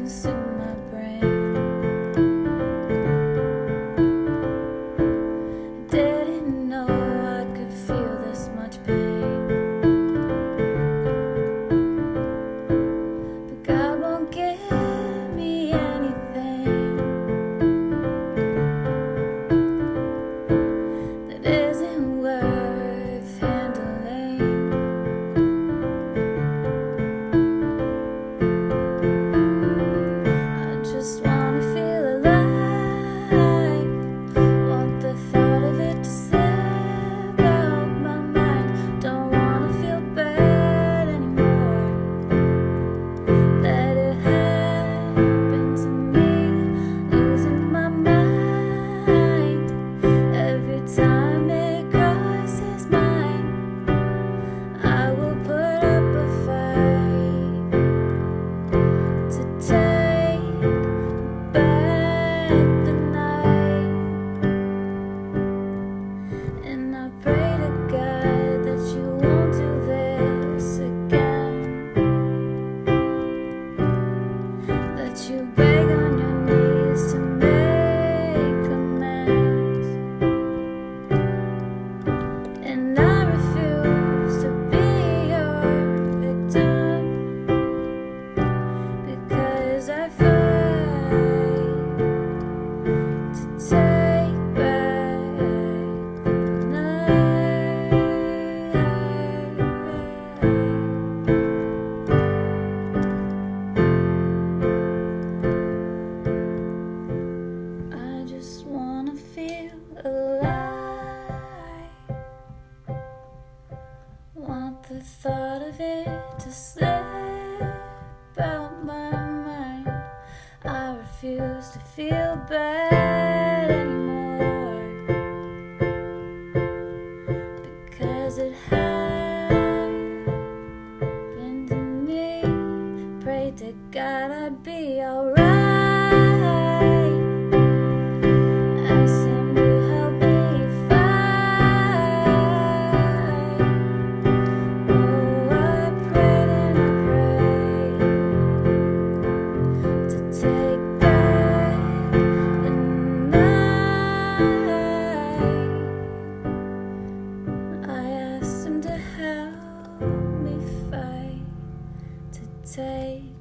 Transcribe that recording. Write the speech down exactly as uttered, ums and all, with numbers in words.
consume my brain. I didn't know I could feel this much pain, but God won't give me anything that isn't worth handling. I just wanna feel alive, want the thought of it to slip out my mind. Don't wanna feel bad anymore. Let it happen to me, losing my mind every time it crosses mine. I will put up a fight to take back the night, and I pray to God that you won't do this again, that you beg on your knees to make amends, and I refuse to be your victim, because I fight to take back the night. I just wanna feel alive, want the thought of it to slip out my mind. I refuse to feel bad anymore, because it happened to me. Pray to God I'd be alright. Ask Him to help me fight. Oh, I prayed and I prayed to take back the night. I asked Him to help me fight to take